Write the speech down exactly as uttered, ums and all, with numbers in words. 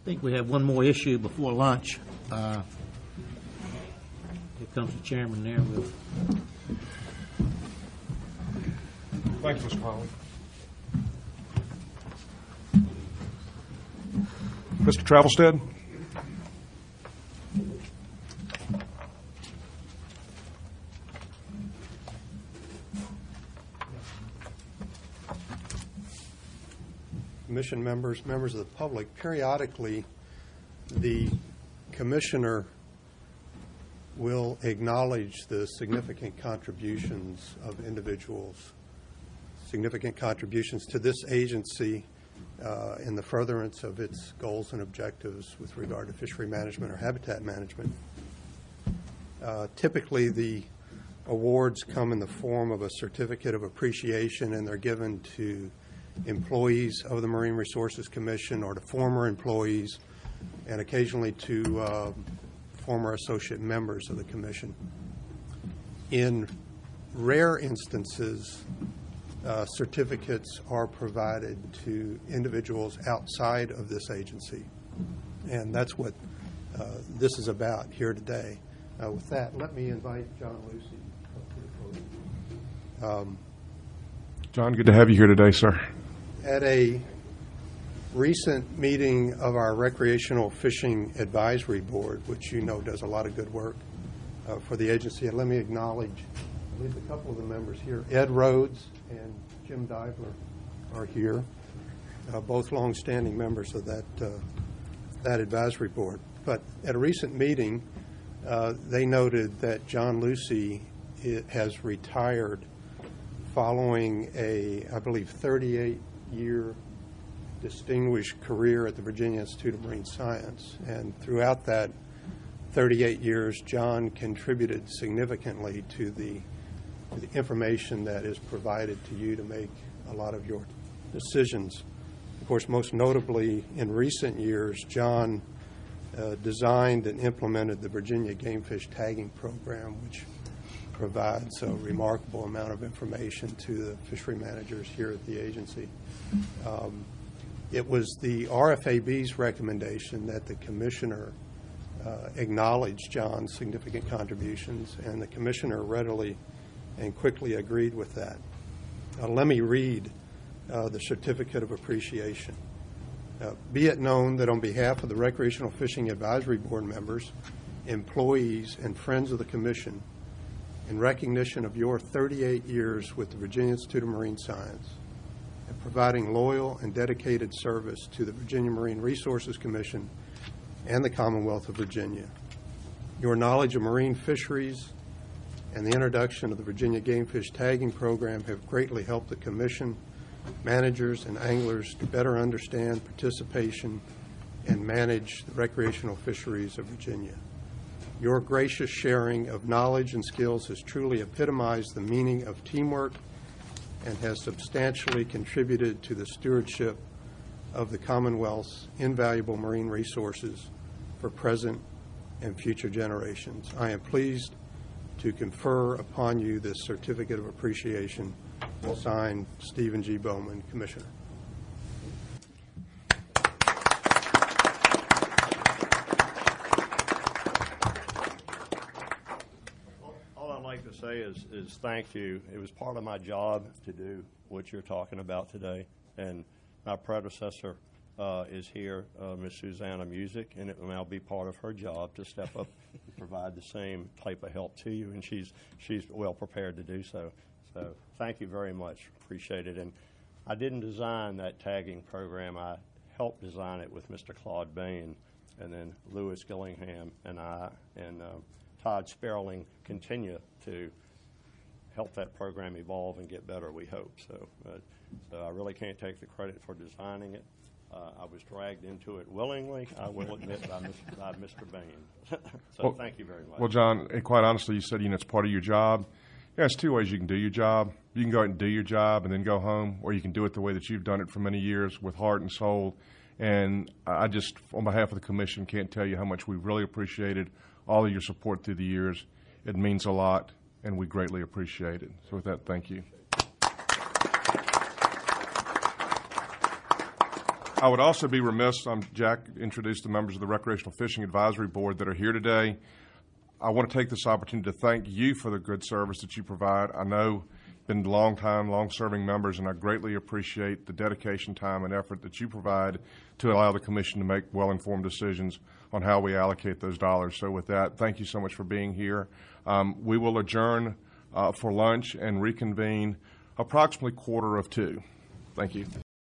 I think we have one more issue before lunch. Uh, here comes the chairman there with. Thank you, Mister Conley. Mister Travelstead. Commission members, members of the public, periodically the commissioner will acknowledge the significant contributions of individuals, significant contributions to this agency uh, in the furtherance of its goals and objectives with regard to fishery management or habitat management. Uh, typically, the awards come in the form of a certificate of appreciation, and they're given to employees of the Marine Resources Commission or to former employees, and occasionally to uh, former associate members of the Commission. In rare instances, uh, certificates are provided to individuals outside of this agency, and that's what uh, this is about here today. Uh, with that, let me invite John Lucey up to the podium. Um, John, good to have you here today, sir. At a recent meeting of our Recreational Fishing Advisory Board, which you know does a lot of good work uh, for the agency, and let me acknowledge at least a couple of the members here. Ed Rhodes and Jim Divler are here, uh, both longstanding members of that, uh, that advisory board. But at a recent meeting, uh, they noted that John Lucey has retired following a, I believe, thirty-eight year distinguished career at the Virginia Institute of Marine Science. And throughout that thirty-eight years, John contributed significantly to the, to the information that is provided to you to make a lot of your decisions. Of course, most notably in recent years, John uh, designed and implemented the Virginia Game Fish Tagging Program, which provides a remarkable amount of information to the fishery managers here at the agency. Um, it was the R F A B's recommendation that the commissioner uh, acknowledge John's significant contributions, and the commissioner readily and quickly agreed with that. Uh, let me read uh, the certificate of appreciation. Uh, be it known that on behalf of the Recreational Fishing Advisory Board members, employees, and friends of the commission, in recognition of your thirty-eight years with the Virginia Institute of Marine Science and providing loyal and dedicated service to the Virginia Marine Resources Commission and the Commonwealth of Virginia, your knowledge of marine fisheries and the introduction of the Virginia Game Fish Tagging Program have greatly helped the Commission, managers, and anglers to better understand participation and manage the recreational fisheries of Virginia. Your gracious sharing of knowledge and skills has truly epitomized the meaning of teamwork and has substantially contributed to the stewardship of the Commonwealth's invaluable marine resources for present and future generations. I am pleased to confer upon you this certificate of appreciation. Signed, Stephen G. Bowman, Commissioner. To say is, is thank you. It was part of my job to do what you're talking about today, and my predecessor uh, is here, uh, Miz Susanna Music, and it will now be part of her job to step up and provide the same type of help to you, and she's she's well prepared to do so. So thank you very much. Appreciate it. And I didn't design that tagging program. I helped design it with Mister Claude Bain, and then Lewis Gillingham and I and uh, Todd Sperling continue to help that program evolve and get better, we hope. So, uh, so I really can't take the credit for designing it. Uh, I was dragged into it willingly, I will admit, by, Mister by Mister Bain. so well, thank you very much. Well, John, and quite honestly, you said you know, it's part of your job. Yeah, there's two ways you can do your job. You can go out and do your job and then go home, or you can do it the way that you've done it for many years with heart and soul. And I just, on behalf of the Commission, can't tell you how much we've really appreciated all of your support through the years. It means a lot, and we greatly appreciate it. So with that, thank you. I would also be remiss, um, Jack introduced the members of the Recreational Fishing Advisory Board that are here today. I want to take this opportunity to thank you for the good service that you provide. I know you've been long-time, long-serving members, and I greatly appreciate the dedication, time, and effort that you provide to allow the Commission to make well-informed decisions on how we allocate those dollars. So with that, thank you so much for being here. Um, we will adjourn uh, for lunch and reconvene approximately quarter of two. Thank you.